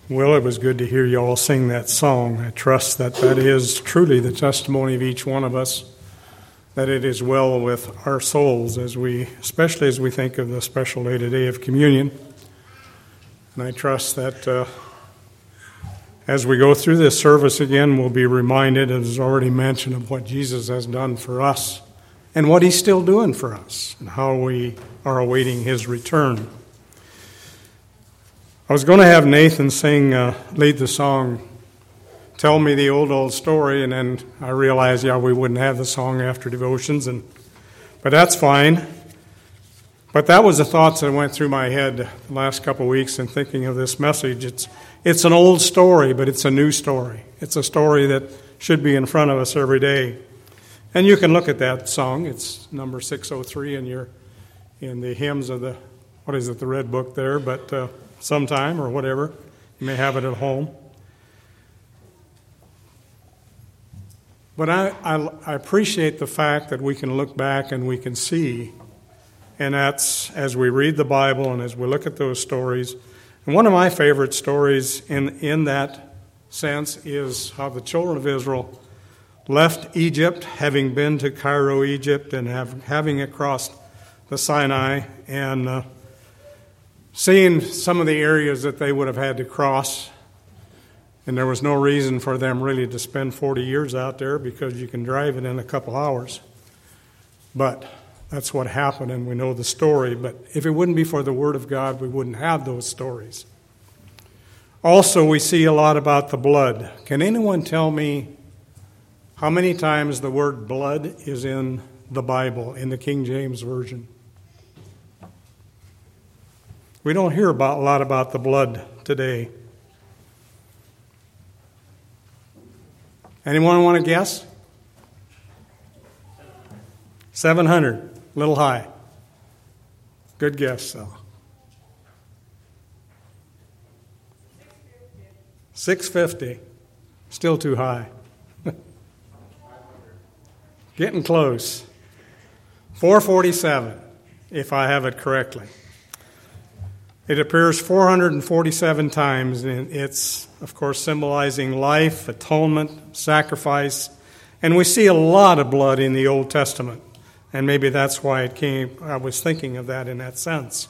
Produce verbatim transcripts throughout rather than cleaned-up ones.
Well, it was good to hear you all sing that song. I trust that that is truly the testimony of each one of us, that it is well with our souls, as we, especially as we think of the special day today of communion. And I trust that uh, as we go through this service again, we'll be reminded, as already mentioned, of what Jesus has done for us and what he's still doing for us and how we are awaiting his return. I was going to have Nathan sing, uh, lead the song, Tell Me the Old, Old Story, and then I realized, yeah, we wouldn't have the song after devotions, and but that's fine. But that was the thoughts that went through my head the last couple of weeks in thinking of this message. It's it's an old story, but it's a new story. It's a story that should be in front of us every day. And you can look at that song. It's number six oh three in your in the hymns of the, what is it, the red book there, but uh, sometime or whatever. You may have it at home. But I, I, I appreciate the fact that we can look back and we can see, and that's as we read the Bible and as we look at those stories. And one of my favorite stories in, in that sense is how the children of Israel left Egypt, having been to Cairo, Egypt, and have, having crossed the Sinai, and uh, seeing some of the areas that they would have had to cross. And there was no reason for them really to spend forty years out there because you can drive it in a couple hours. But that's what happened, and we know the story. But if it wouldn't be for the Word of God, we wouldn't have those stories. Also, we see a lot about the blood. Can anyone tell me how many times the word blood is in the Bible, in the King James Version? We don't hear about a lot about the blood today. Anyone want to guess? seven hundred. A little high. Good guess, though. six fifty. Still too high. Getting close. four forty-seven, if I have it correctly. It appears four hundred forty-seven times, and it's, of course, symbolizing life, atonement, sacrifice. And we see a lot of blood in the Old Testament. And maybe that's why it came, I was thinking of that in that sense.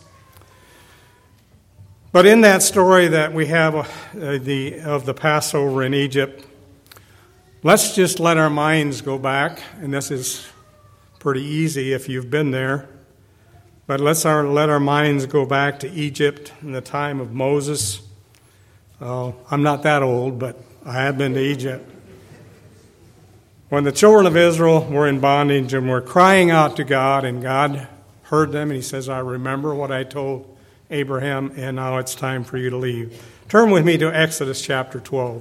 But in that story that we have uh, the of the Passover in Egypt, let's just let our minds go back. And this is pretty easy if you've been there. But let's our, let our minds go back to Egypt in the time of Moses. Uh, I'm not that old, but I have been to Egypt. When the children of Israel were in bondage and were crying out to God, and God heard them, and he says, I remember what I told Abraham, and now it's time for you to leave. Turn with me to Exodus chapter twelve.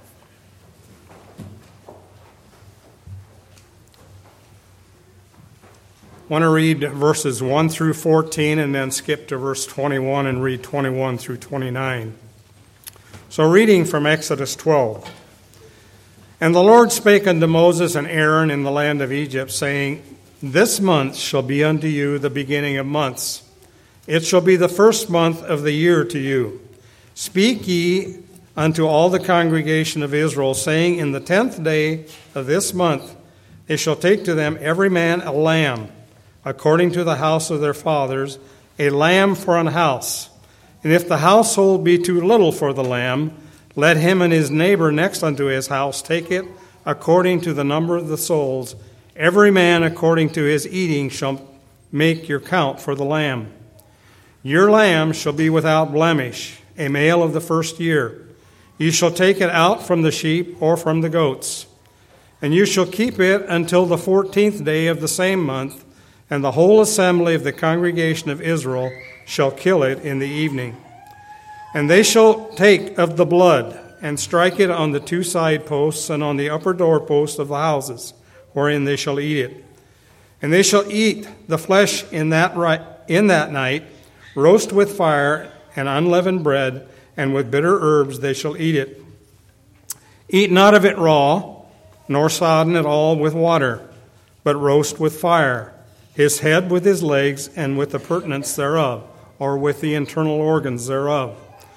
I want to read verses one through fourteen and then skip to verse twenty-one and read twenty-one through twenty-nine. So reading from Exodus twelve. And the Lord spake unto Moses and Aaron in the land of Egypt, saying, This month shall be unto you the beginning of months. It shall be the first month of the year to you. Speak ye unto all the congregation of Israel, saying, In the tenth day of this month they shall take to them every man a lamb, according to the house of their fathers, a lamb for an house. And if the household be too little for the lamb, let him and his neighbor next unto his house take it according to the number of the souls. Every man according to his eating shall make your count for the lamb. Your lamb shall be without blemish, a male of the first year. You shall take it out from the sheep or from the goats. And you shall keep it until the fourteenth day of the same month, and the whole assembly of the congregation of Israel shall kill it in the evening. And they shall take of the blood, and strike it on the two side posts and on the upper doorposts of the houses, wherein they shall eat it. And they shall eat the flesh in that right, in that night, roast with fire and unleavened bread, and with bitter herbs they shall eat it. Eat not of it raw, nor sodden it all with water, but roast with fire, his head with his legs, and with the purtenance thereof, or with the internal organs thereof.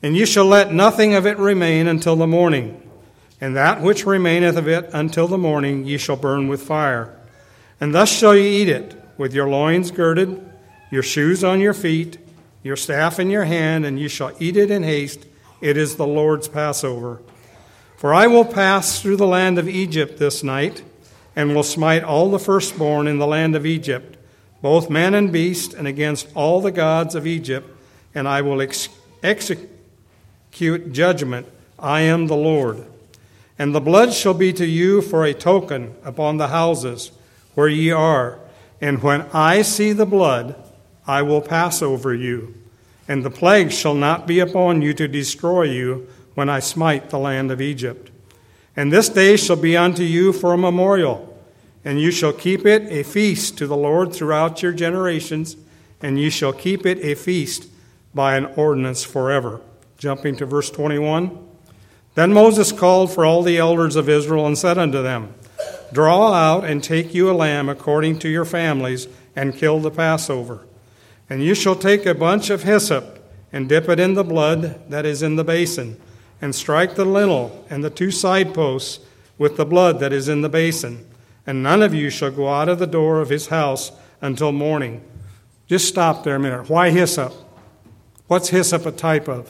And ye shall let nothing of it remain until the morning. And that which remaineth of it until the morning ye shall burn with fire. And thus shall ye eat it, with your loins girded, your shoes on your feet, your staff in your hand, and ye shall eat it in haste. It is the Lord's Passover. For I will pass through the land of Egypt this night, and will smite all the firstborn in the land of Egypt, both man and beast, and against all the gods of Egypt, and I will ex- execute judgment. I am the Lord. And the blood shall be to you for a token upon the houses where ye are. And when I see the blood, I will pass over you. And the plague shall not be upon you to destroy you when I smite the land of Egypt. And this day shall be unto you for a memorial, and you shall keep it a feast to the Lord throughout your generations, and ye shall keep it a feast by an ordinance forever. Jumping to verse twenty-one. Then Moses called for all the elders of Israel and said unto them, Draw out and take you a lamb according to your families, and kill the Passover. And you shall take a bunch of hyssop, and dip it in the blood that is in the basin, and strike the lintel and the two side posts with the blood that is in the basin. And none of you shall go out of the door of his house until morning. Just stop there a minute. Why hyssop? What's hyssop a type of?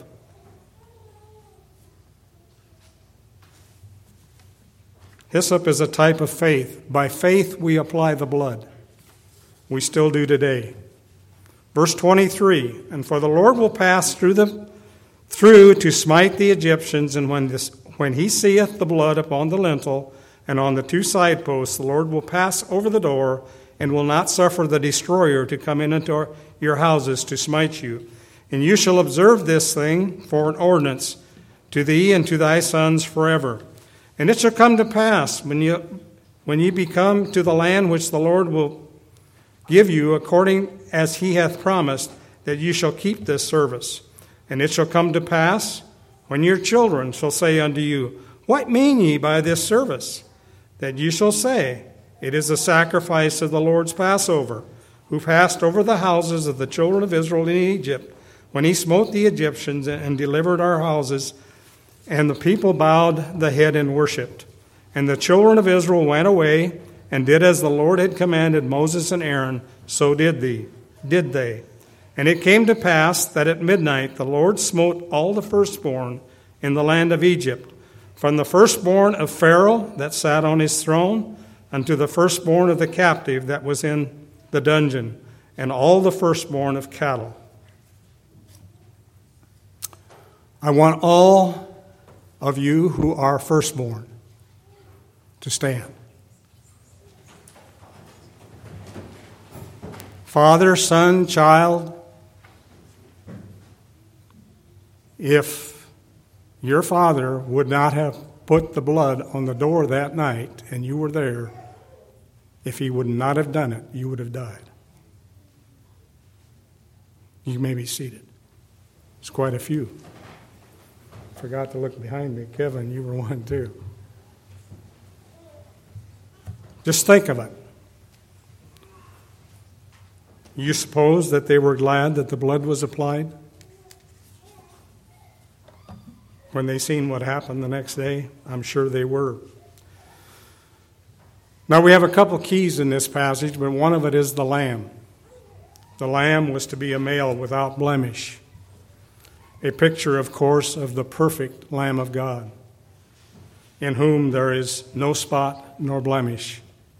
Hyssop is a type of faith. By faith we apply the blood. We still do today. Verse twenty-three, And for the Lord will pass through the through to smite the Egyptians, and when this when he seeth the blood upon the lintel and on the two side posts, the Lord will pass over the door, and will not suffer the destroyer to come in into your houses to smite you. And you shall observe this thing for an ordinance to thee and to thy sons forever. And it shall come to pass, when you when ye be come to the land which the Lord will give you, according as he hath promised, that you shall keep this service. And it shall come to pass, when your children shall say unto you, What mean ye by this service? That you shall say, It is the sacrifice of the Lord's Passover, who passed over the houses of the children of Israel in Egypt, when he smote the Egyptians and delivered our houses. And the people bowed the head and worshipped. And the children of Israel went away, and did as the Lord had commanded Moses and Aaron, so did they. Did they. And it came to pass that at midnight the Lord smote all the firstborn in the land of Egypt, from the firstborn of Pharaoh that sat on his throne, unto the firstborn of the captive that was in the dungeon, and all the firstborn of cattle. I want all of you who are firstborn to stand. Father, son, child, if your father would not have put the blood on the door that night and you were there, if he would not have done it, you would have died. You may be seated. It's quite a few. Forgot to look behind me. Kevin, you were one too. Just think of it. You suppose that they were glad that the blood was applied? When they seen what happened the next day, I'm sure they were. Now we have a couple keys in this passage, but one of it is the lamb. The lamb was to be a male without blemish. A picture, of course, of the perfect Lamb of God, in whom there is no spot nor blemish.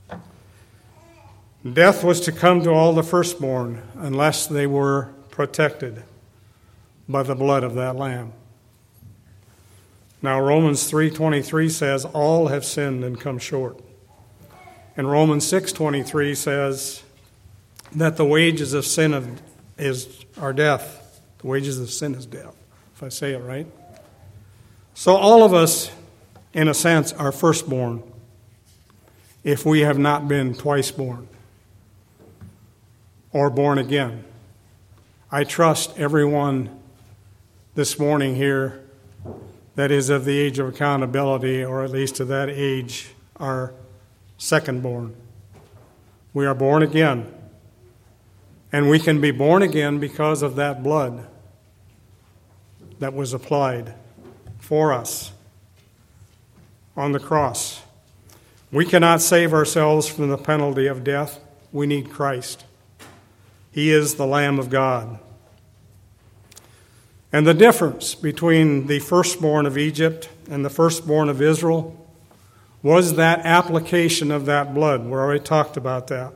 Death was to come to all the firstborn unless they were protected by the blood of that lamb. Now Romans three twenty-three says all have sinned and come short. And Romans six twenty-three says that the wages of sin is are death. The wages of sin is death, if I say it right. So all of us, in a sense, are firstborn if we have not been twice born or born again. I trust everyone this morning here that is of the age of accountability, or at least to that age, are second-born. We are born again. And we can be born again because of that blood that was applied for us on the cross. We cannot save ourselves from the penalty of death. We need Christ. He is the Lamb of God. And the difference between the firstborn of Egypt and the firstborn of Israel was that application of that blood. We already talked about that.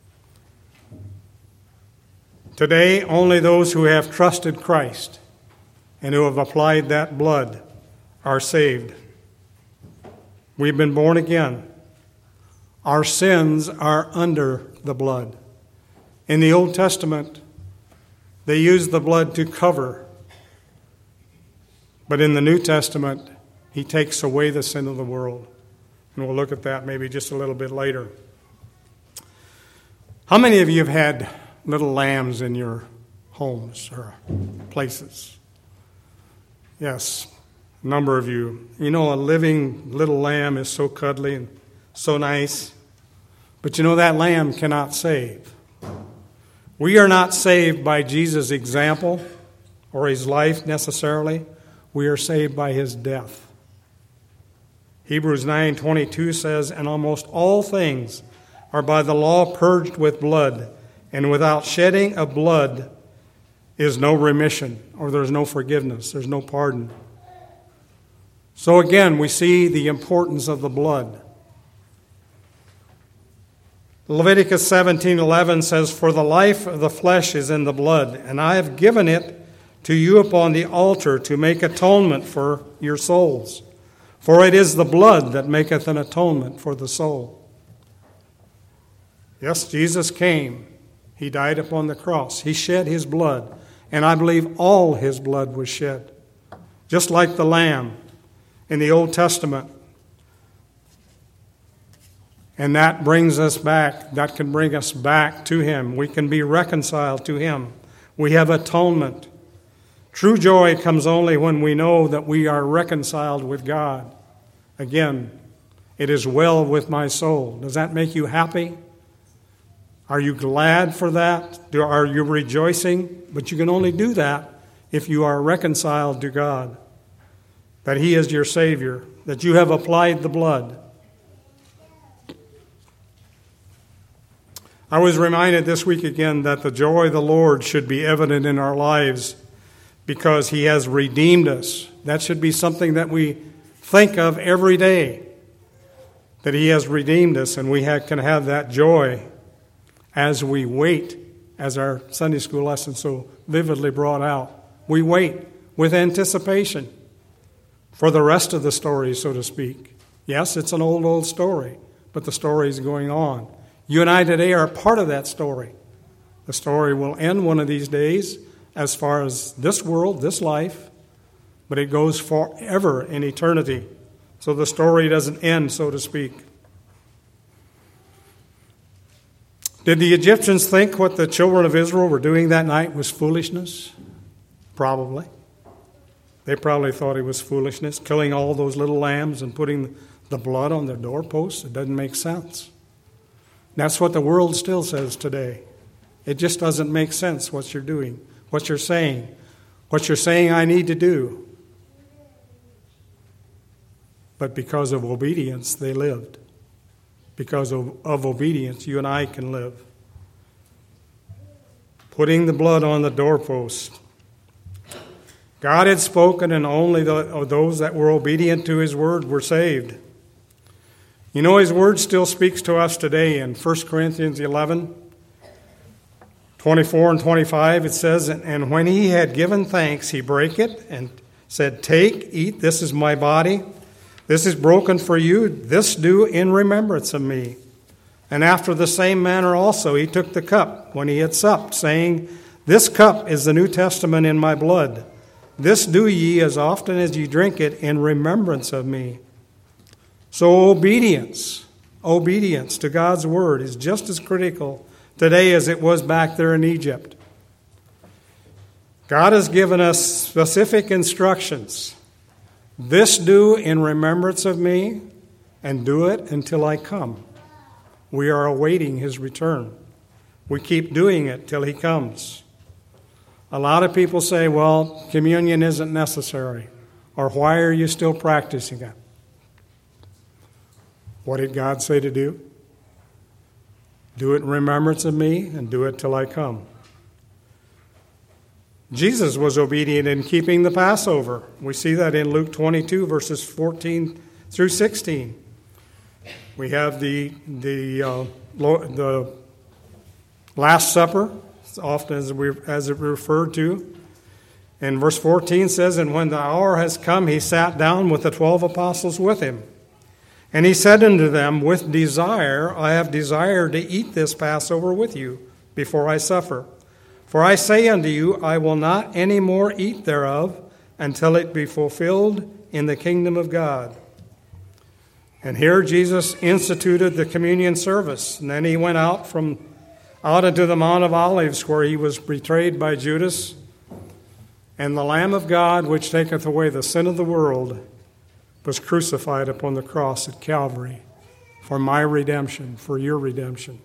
Today, only those who have trusted Christ and who have applied that blood are saved. We've been born again. Our sins are under the blood. In the Old Testament, they used the blood to cover. But in the New Testament, he takes away the sin of the world. And we'll look at that maybe just a little bit later. How many of you have had little lambs in your homes or places? Yes, a number of you. You know, a living little lamb is so cuddly and so nice. But you know, that lamb cannot save. We are not saved by Jesus' example or his life necessarily. We are saved by his death. Hebrews nine twenty-two says, "And almost all things are by the law purged with blood, and without shedding of blood is no remission," or there's no forgiveness, there's no pardon. So again, we see the importance of the blood. Leviticus seventeen eleven says, "For the life of the flesh is in the blood, and I have given it to you upon the altar to make atonement for your souls. For it is the blood that maketh an atonement for the soul." Yes, Jesus came. He died upon the cross. He shed his blood. And I believe all his blood was shed. Just like the lamb in the Old Testament. And that brings us back. That can bring us back to him. We can be reconciled to him. We have atonement. True joy comes only when we know that we are reconciled with God. Again, it is well with my soul. Does that make you happy? Are you glad for that? Are you rejoicing? But you can only do that if you are reconciled to God, that he is your Savior, that you have applied the blood. I was reminded this week again that the joy of the Lord should be evident in our lives because he has redeemed us. That should be something that we think of every day, that he has redeemed us, and we have, can have that joy as we wait, as our Sunday school lesson so vividly brought out. We wait with anticipation for the rest of the story, so to speak. Yes, it's an old, old story, but the story is going on. You and I today are a part of that story. The story will end one of these days as far as this world, this life, but it goes forever in eternity. So the story doesn't end, so to speak. Did the Egyptians think what the children of Israel were doing that night was foolishness? Probably. They probably thought it was foolishness, killing all those little lambs and putting the blood on their doorposts. It doesn't make sense. That's what the world still says today. It just doesn't make sense what you're doing, what you're saying, what you're saying I need to do. But because of obedience, they lived. Because of, of obedience, you and I can live. Putting the blood on the doorpost. God had spoken, and only the, those that were obedient to his word were saved. You know, his word still speaks to us today in First Corinthians eleven, twenty-four and twenty-five. It says, "And when he had given thanks, he brake it and said, 'Take, eat, this is my body. This is broken for you. This do in remembrance of me.' And after the same manner also he took the cup when he had supped, saying, 'This cup is the New Testament in my blood. This do ye as often as ye drink it in remembrance of me.'" So obedience, obedience to God's word is just as critical today as it was back there in Egypt. God has given us specific instructions. "This do in remembrance of me, and do it until I come." We are awaiting his return. We keep doing it till he comes. A lot of people say, well, communion isn't necessary, or why are you still practicing it? What did God say to do? Do it in remembrance of me, and do it till I come. Jesus was obedient in keeping the Passover. We see that in Luke twenty-two, verses fourteen through sixteen. We have the the uh, the Last Supper, often as we as it referred to. And verse fourteen says, "And when the hour has come, he sat down with the twelve apostles with him. And he said unto them, With desire I have desired to eat this Passover with you before I suffer. For I say unto you, I will not any more eat thereof until it be fulfilled in the kingdom of God." And here Jesus instituted the communion service. And then he went out from out into the Mount of Olives, where he was betrayed by Judas. And the Lamb of God, which taketh away the sin of the world, was crucified upon the cross at Calvary for my redemption, for your redemption.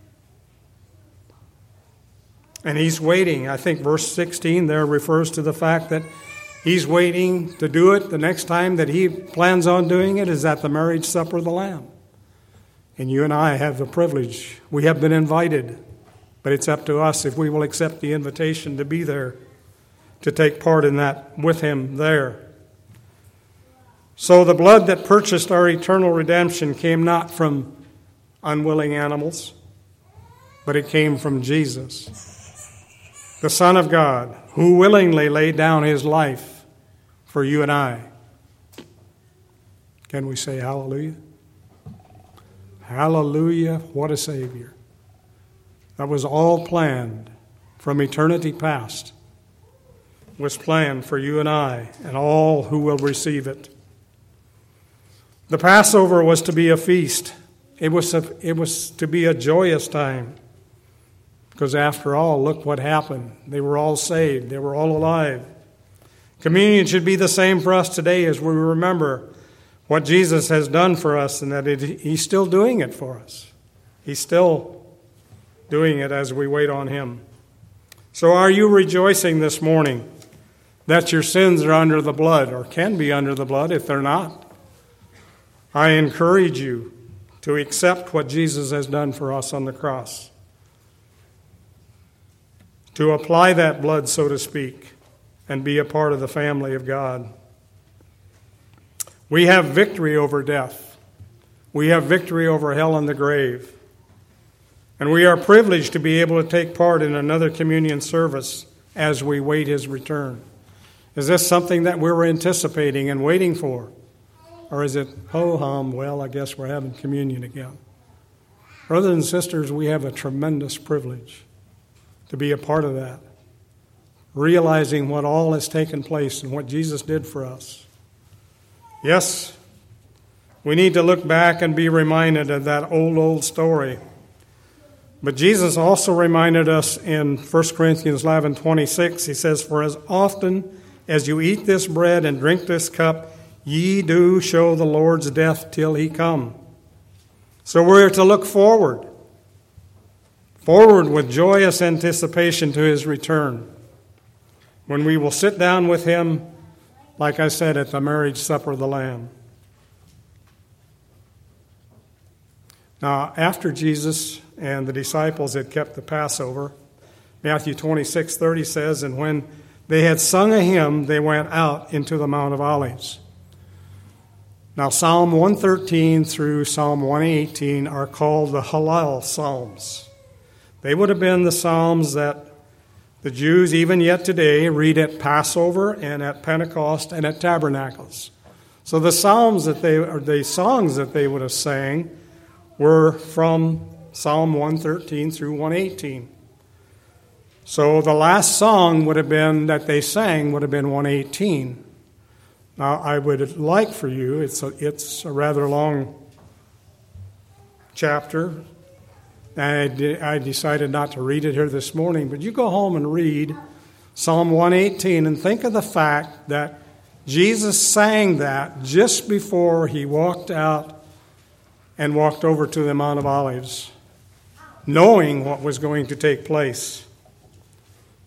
And he's waiting. I think verse sixteen there refers to the fact that he's waiting to do it. The next time that he plans on doing it is at the marriage supper of the Lamb. And you and I have the privilege. We have been invited, but it's up to us if we will accept the invitation to be there, to take part in that with him there. So the blood that purchased our eternal redemption came not from unwilling animals, but it came from Jesus, the Son of God, who willingly laid down his life for you and I. Can we say hallelujah? Hallelujah, what a Savior. That was all planned from eternity past. It was planned for you and I and all who will receive it. The Passover was to be a feast. It was, a, it was to be a joyous time. Because after all, look what happened. They were all saved. They were all alive. Communion should be the same for us today as we remember what Jesus has done for us, and that it, he's still doing it for us. He's still doing it as we wait on him. So are you rejoicing this morning that your sins are under the blood, or can be under the blood if they're not? I encourage you to accept what Jesus has done for us on the cross, to apply that blood, so to speak, and be a part of the family of God. We have victory over death. We have victory over hell and the grave. And we are privileged to be able to take part in another communion service as we wait his return. Is this something that we're anticipating and waiting for? Or is it, ho-hum, well, I guess we're having communion again? Brothers and sisters, we have a tremendous privilege to be a part of that, realizing what all has taken place and what Jesus did for us. Yes, we need to look back and be reminded of that old, old story. But Jesus also reminded us in First Corinthians eleven twenty-six, he says, "For as often as you eat this bread and drink this cup, ye do show the Lord's death till he come." So we're to look forward, forward with joyous anticipation to his return, when we will sit down with him, like I said, at the marriage supper of the Lamb. Now, after Jesus and the disciples had kept the Passover, Matthew twenty-six thirty says, "And when they had sung a hymn, they went out into the Mount of Olives." Now, Psalm one thirteen through Psalm one eighteen are called the Hallel Psalms. They would have been the Psalms that the Jews, even yet today, read at Passover and at Pentecost and at Tabernacles. So the Psalms that they, or the songs that they would have sang were from Psalm one thirteen through one eighteen. So the last song would have been that they sang would have been one eighteen. Now, I would like for you, it's a, it's a rather long chapter. I, de- I decided not to read it here this morning, but you go home and read Psalm one eighteen and think of the fact that Jesus sang that just before he walked out and walked over to the Mount of Olives, knowing what was going to take place.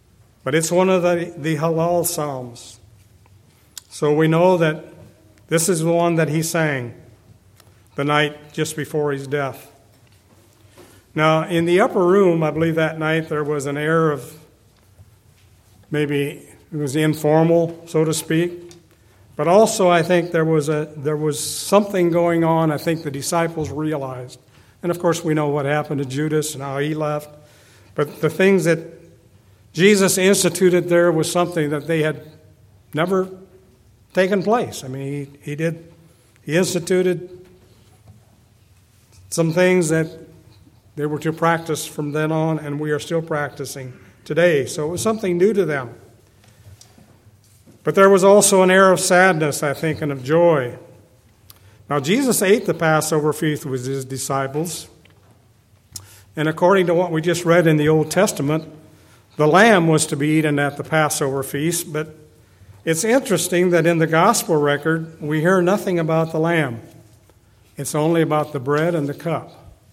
But it's one of the, the Hallel Psalms. So we know that this is the one that he sang the night just before his death. Now, in the upper room, I believe that night there was an air of maybe it was informal, so to speak. But also I think there was a there was something going on I think the disciples realized. And of course we know what happened to Judas and how he left. But the things that Jesus instituted there was something that they had never taken place. I mean, he, he did, he instituted some things that they were to practice from then on, and we are still practicing today. So it was something new to them. But there was also an air of sadness, I think, and of joy. Now, Jesus ate the Passover feast with his disciples. And according to what we just read in the Old Testament, the lamb was to be eaten at the Passover feast. But it's interesting that in the gospel record, we hear nothing about the lamb. It's only about the bread and the cup.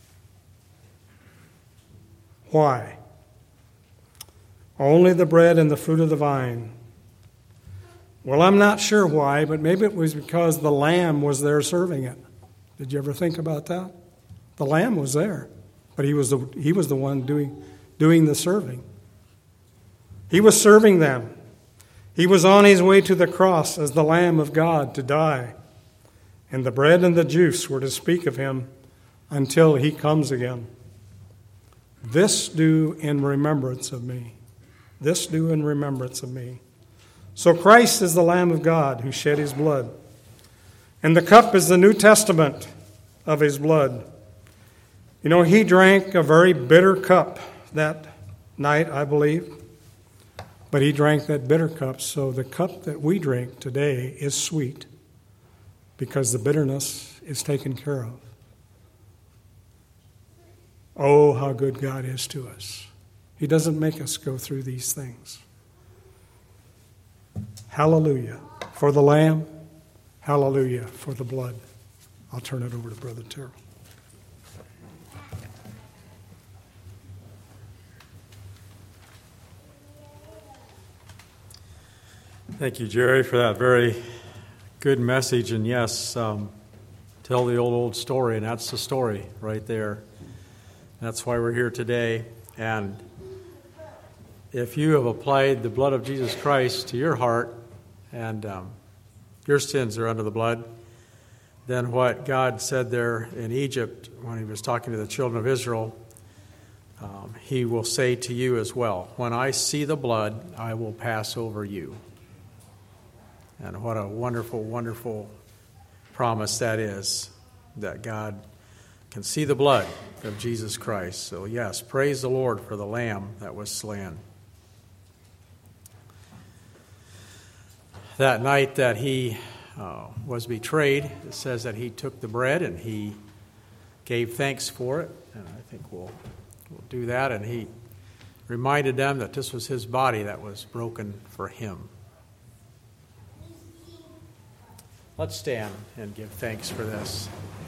Why? Only the bread and the fruit of the vine. Well, I'm not sure why, but maybe it was because the lamb was there serving it. Did you ever think about that? The lamb was there, but he was the, he was the one doing, doing the serving. He was serving them. He was on his way to the cross as the Lamb of God to die. And the bread and the juice were to speak of him until he comes again. This do in remembrance of me. This do in remembrance of me. So Christ is the Lamb of God who shed his blood. And the cup is the New Testament of his blood. You know, he drank a very bitter cup that night, I believe. But he drank that bitter cup, so the cup that we drink today is sweet because the bitterness is taken care of. Oh, how good God is to us. He doesn't make us go through these things. Hallelujah for the Lamb. Hallelujah for the blood. I'll turn it over to Brother Terrell. Thank you, Jerry, for that very good message. And yes, um, tell the old, old story, and that's the story right there. That's why we're here today. And if you have applied the blood of Jesus Christ to your heart and um, your sins are under the blood, then what God said there in Egypt when he was talking to the children of Israel, um, he will say to you as well, when I see the blood, I will pass over you. And what a wonderful, wonderful promise that is, that God can see the blood of Jesus Christ. So yes, praise the Lord for the Lamb that was slain. That night that he uh, was betrayed, it says that he took the bread and he gave thanks for it. And I think we'll, we'll do that. And he reminded them that this was his body that was broken for him. Let's stand and give thanks for this.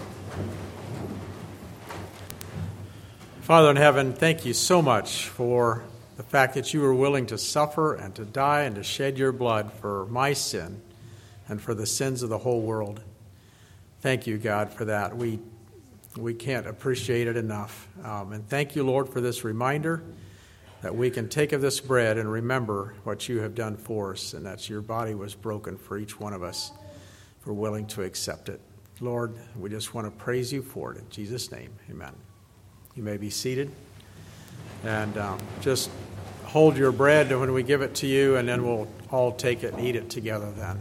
Father in heaven, thank you so much for the fact that you were willing to suffer and to die and to shed your blood for my sin and for the sins of the whole world. Thank you, God, for that. We we can't appreciate it enough. Um, and thank you, Lord, for this reminder that we can take of this bread and remember what you have done for us, and that your body was broken for each one of us. We're willing to accept it. Lord, we just want to praise you for it. In Jesus' name, amen. You may be seated. And um, just hold your bread when we give it to you, and then we'll all take it and eat it together then.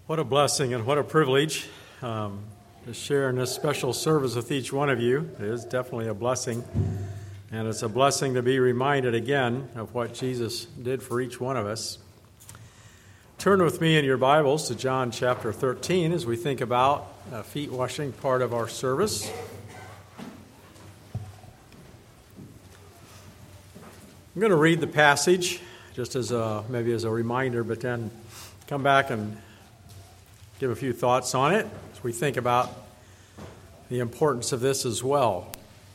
What a blessing and what a privilege um, to share in this special service with each one of you. It is definitely a blessing, and it's a blessing to be reminded again of what Jesus did for each one of us. Turn with me in your Bibles to John chapter thirteen as we think about uh, feet washing, part of our service. I'm going to read the passage just as a, maybe as a reminder, but then come back and give a few thoughts on it as we think about the importance of this as well.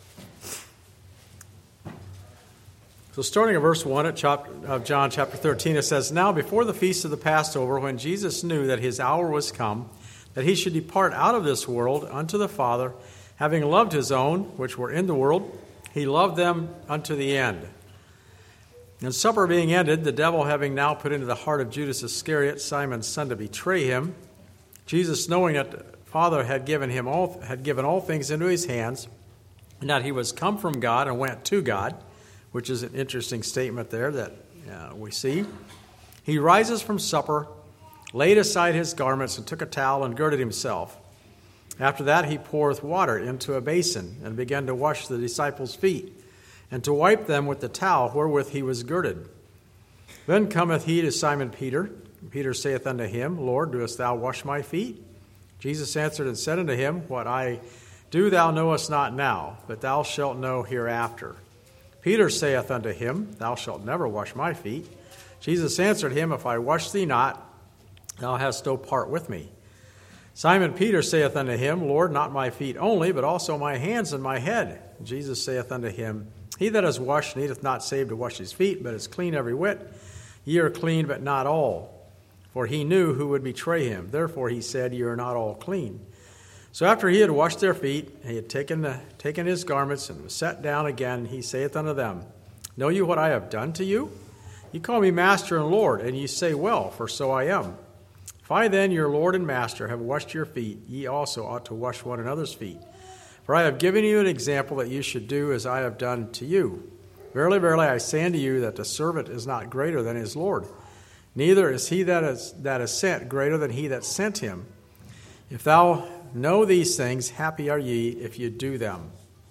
So starting at verse one of John chapter thirteen, it says, "Now before the feast of the Passover, when Jesus knew that his hour was come, that he should depart out of this world unto the Father, having loved his own, which were in the world, he loved them unto the end. And supper being ended, the devil having now put into the heart of Judas Iscariot, Simon's son, to betray him, Jesus, knowing that the Father had given him all, had given all things into his hands, and that he was come from God and went to God," which is an interesting statement there that uh, we see, "he rises from supper, laid aside his garments, and took a towel and girded himself. After that he poureth water into a basin, and began to wash the disciples' feet, and to wipe them with the towel wherewith he was girded. Then cometh he to Simon Peter. Peter saith unto him, Lord, doest thou wash my feet? Jesus answered and said unto him, What I do thou knowest not now, but thou shalt know hereafter. Peter saith unto him, Thou shalt never wash my feet. Jesus answered him, If I wash thee not, thou hast no part with me. Simon Peter saith unto him, Lord, not my feet only, but also my hands and my head. Jesus saith unto him, He that is washed needeth not save to wash his feet, but is clean every whit. Ye are clean, but not all. For he knew who would betray him. Therefore he said, Ye are not all clean. So after he had washed their feet, he had taken, the, taken his garments, and was set down again. He saith unto them, Know you what I have done to you? Ye call me Master and Lord, and ye say, Well, for so I am. If I then, your Lord and Master, have washed your feet, ye also ought to wash one another's feet. For I have given you an example that you should do as I have done to you. Verily, verily, I say unto you that the servant is not greater than his Lord, neither is he that is, that is sent greater than he that sent him. If thou know these things, happy are ye if you do them."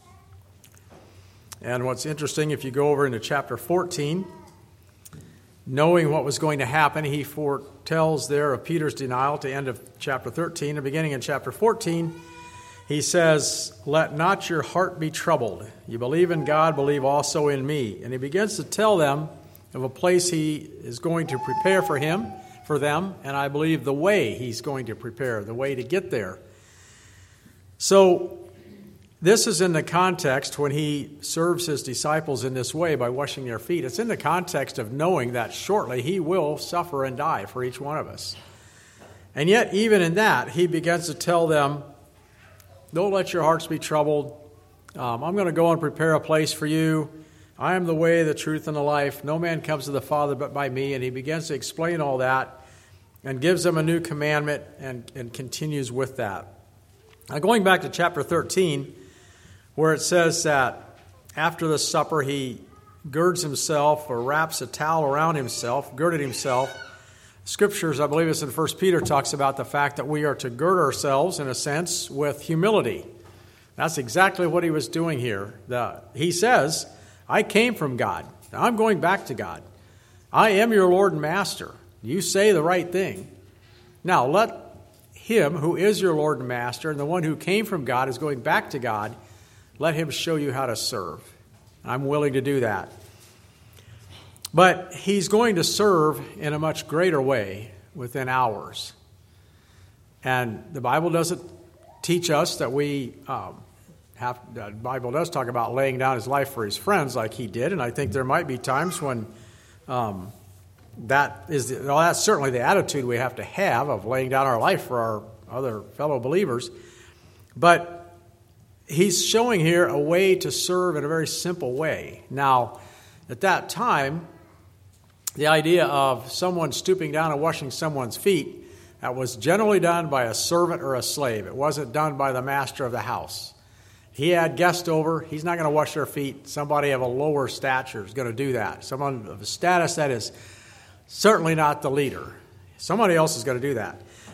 And what's interesting, if you go over into chapter fourteen, knowing what was going to happen, he foretells there of Peter's denial at the end of chapter thirteen. And beginning in chapter fourteen, he says, Let not your heart be troubled. You believe in God, believe also in me. And he begins to tell them of a place he is going to prepare for him, for them, and I believe the way he's going to prepare, the way to get there. So this is in the context when he serves his disciples in this way by washing their feet. It's in the context of knowing that shortly he will suffer and die for each one of us. And yet, even in that, he begins to tell them, Don't let your hearts be troubled. Um, I'm going to go and prepare a place for you. I am the way, the truth, and the life. No man comes to the Father but by me. And he begins to explain all that and gives them a new commandment and, and continues with that. Now, going back to chapter thirteen, where it says that after the supper he girds himself or wraps a towel around himself, girded himself. Scriptures, I believe it's in First Peter, talks about the fact that we are to gird ourselves, in a sense, with humility. That's exactly what he was doing here. The, he says, I came from God. Now I'm going back to God. I am your Lord and Master. You say the right thing. Now let him who is your Lord and Master and the one who came from God is going back to God, let him show you how to serve. I'm willing to do that. But he's going to serve in a much greater way within hours. And the Bible doesn't teach us that we um, have, the Bible does talk about laying down his life for his friends like he did. And I think there might be times when um, that is, the, well, that's certainly the attitude we have to have of laying down our life for our other fellow believers. But he's showing here a way to serve in a very simple way. Now, at that time, the idea of someone stooping down and washing someone's feet, that was generally done by a servant or a slave. It wasn't done by the master of the house. He had guests over. He's not going to wash their feet. Somebody of a lower stature is going to do that. Someone of a status that is certainly not the leader. Somebody else is going to do that.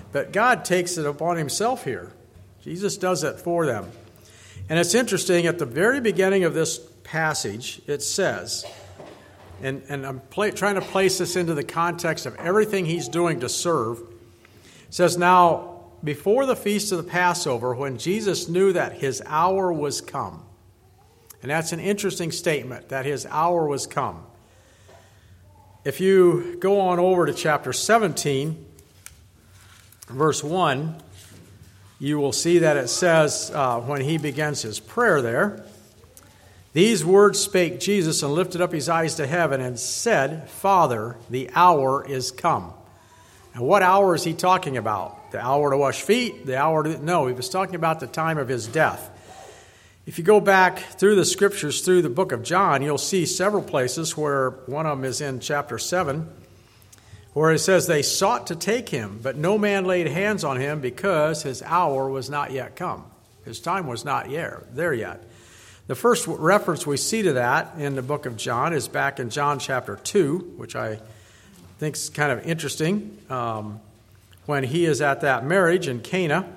But God takes it upon himself here. Jesus does it for them. And it's interesting, at the very beginning of this passage, it says, and, and I'm play, trying to place this into the context of everything he's doing to serve. It says, now, before the feast of the Passover, when Jesus knew that his hour was come. And that's an interesting statement, that his hour was come. If you go on over to chapter seventeen, verse one, you will see that it says, uh, when he begins his prayer there, these words spake Jesus and lifted up his eyes to heaven and said, Father, the hour is come. And what hour is he talking about? The hour to wash feet? The hour to... No, he was talking about the time of his death. If you go back through the scriptures, through the book of John, you'll see several places where one of them is in chapter seven, where it says they sought to take him, but no man laid hands on him because his hour was not yet come. His time was not yet, there yet. The first reference we see to that in the book of John is back in John chapter two, which I think is kind of interesting, um, when he is at that marriage in Cana,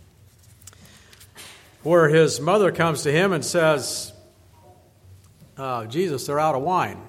where his mother comes to him and says, uh, Jesus, they're out of wine.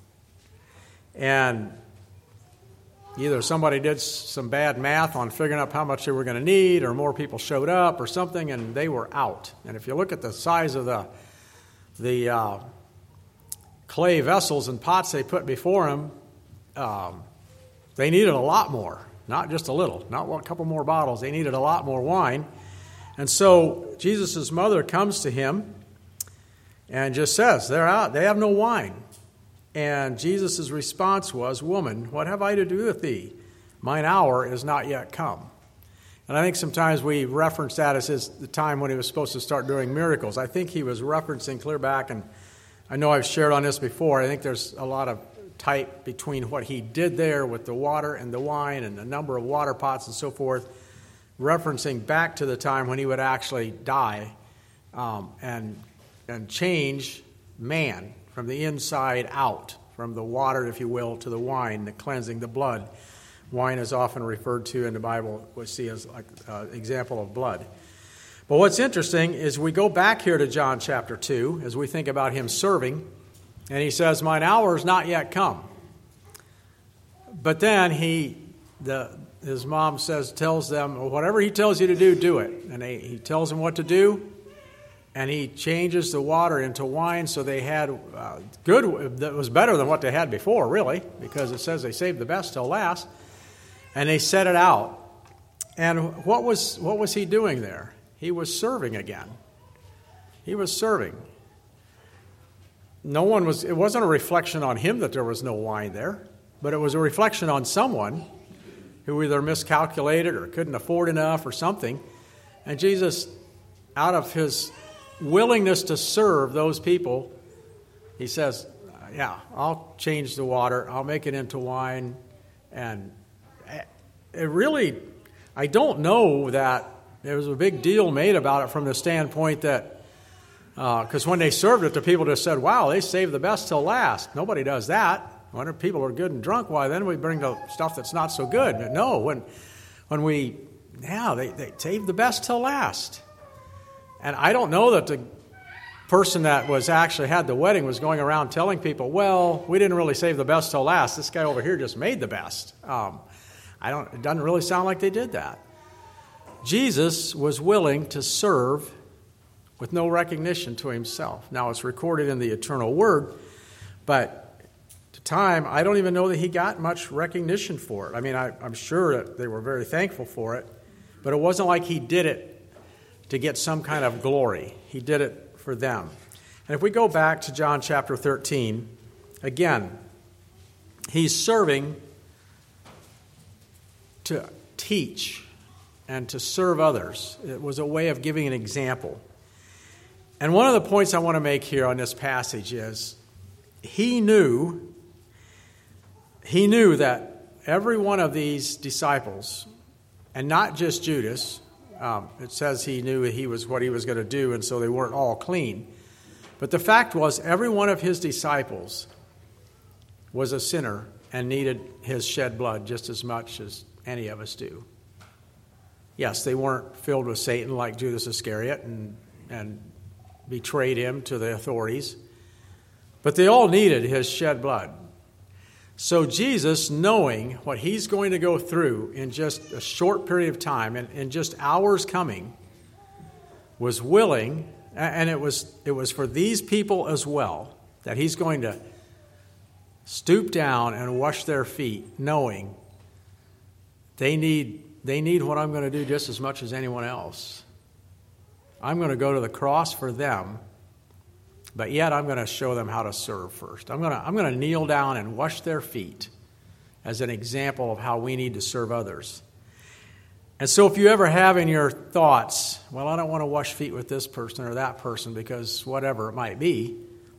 And either somebody did some bad math on figuring out how much they were going to need, or more people showed up or something, and they were out. And if you look at the size of the the uh, clay vessels and pots they put before him, um, they needed a lot more, not just a little, not a couple more bottles. They needed a lot more wine. And so Jesus' mother comes to him and just says, they're out, they have no wine. And Jesus' response was, Woman, what have I to do with thee? Mine hour is not yet come. And I think sometimes we reference that as his, the time when he was supposed to start doing miracles. I think he was referencing clear back, and I know I've shared on this before, I think there's a lot of type between what he did there with the water and the wine and the number of water pots and so forth, referencing back to the time when he would actually die um, and and change man from the inside out, from the water, if you will, to the wine, the cleansing, the blood. Wine is often referred to in the Bible, we see as an uh, example of blood. But what's interesting is we go back here to John chapter two as we think about him serving, and he says, mine hour is not yet come. But then he, the his mom says, tells them, well, whatever he tells you to do, do it. And they, he tells them what to do, and he changes the water into wine, so they had uh, good, that was better than what they had before, really, because it says they saved the best till last. And they set it out. And what was what was he doing there? He was serving again. He was serving. No one was, it wasn't a reflection on him that there was no wine there, but it was a reflection on someone who either miscalculated or couldn't afford enough or something. And Jesus, out of his willingness to serve those people, he says, yeah, I'll change the water, I'll make it into wine. And it really, I don't know that there was a big deal made about it from the standpoint that, because uh, when they served it, the people just said, wow, they saved the best till last. Nobody does that. When people are good and drunk, why then we bring the stuff that's not so good. But no, when when we, yeah, they, they saved the best till last. And I don't know that the person that was actually had the wedding was going around telling people, well, we didn't really save the best till last. This guy over here just made the best. Um, I don't. It doesn't really sound like they did that. Jesus was willing to serve with no recognition to himself. Now, it's recorded in the eternal word, but at the time, I don't even know that he got much recognition for it. I mean, I, I'm sure that they were very thankful for it, but it wasn't like he did it to get some kind of glory. He did it for them. And if we go back to John chapter thirteen, again, he's serving to teach and to serve others. It was a way of giving an example. And one of the points I want to make here on this passage is he knew, he knew that every one of these disciples, and not just Judas, um, it says he knew he was what he was going to do, and so they weren't all clean. But the fact was, every one of his disciples was a sinner and needed his shed blood just as much as any of us do. Yes, they weren't filled with Satan like Judas Iscariot and, and betrayed him to the authorities, but they all needed his shed blood. So Jesus, knowing what he's going to go through in just a short period of time, and in just hours coming, was willing, and it was it was for these people as well, that he's going to stoop down and wash their feet, knowing they need they need what I'm going to do just as much as anyone else. I'm going to go to the cross for them, but yet I'm going to show them how to serve first. I'm going to I'm going to kneel down and wash their feet as an example of how we need to serve others. And so if you ever have in your thoughts, well, I don't want to wash feet with this person or that person because whatever it might be,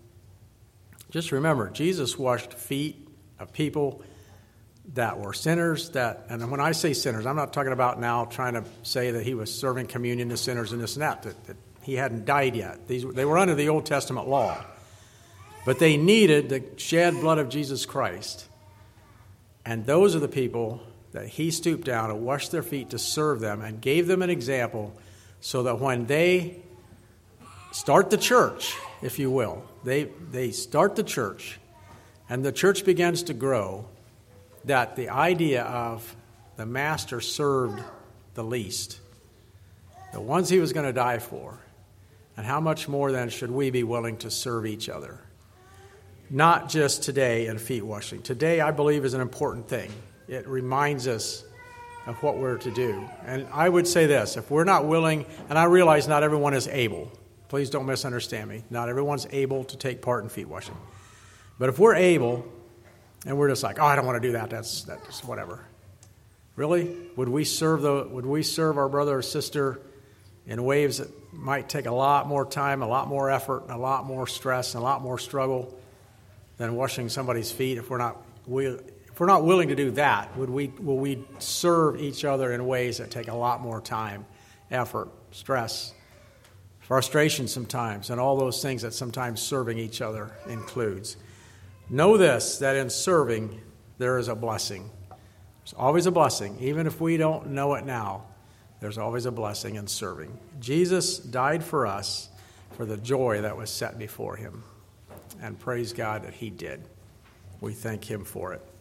just remember, Jesus washed feet of people that were sinners. That, and when I say sinners, I'm not talking about now trying to say that he was serving communion to sinners and this and that, that, that he hadn't died yet. These, they were under the Old Testament law. But they needed the shed blood of Jesus Christ. And those are the people that he stooped down and washed their feet to serve them and gave them an example so that when they start the church, if you will, they, they start the church and the church begins to grow, that the idea of the master served the least, the ones he was going to die for, and how much more then should we be willing to serve each other? Not just today in feet washing. Today, I believe, is an important thing. It reminds us of what we're to do. And I would say this, if we're not willing, and I realize not everyone is able, please don't misunderstand me, not everyone's able to take part in feet washing. But if we're able, and we're just like, oh, I don't want to do that, that's that's whatever. Really? Would we serve the would we serve our brother or sister in ways that might take a lot more time, a lot more effort, and a lot more stress, and a lot more struggle than washing somebody's feet? If we're not we, if we're not willing to do that, would we will we serve each other in ways that take a lot more time, effort, stress, frustration sometimes, and all those things that sometimes serving each other includes? Know this, that in serving, there is a blessing. There's always a blessing. Even if we don't know it now, there's always a blessing in serving. Jesus died for us for the joy that was set before him. And praise God that he did. We thank him for it.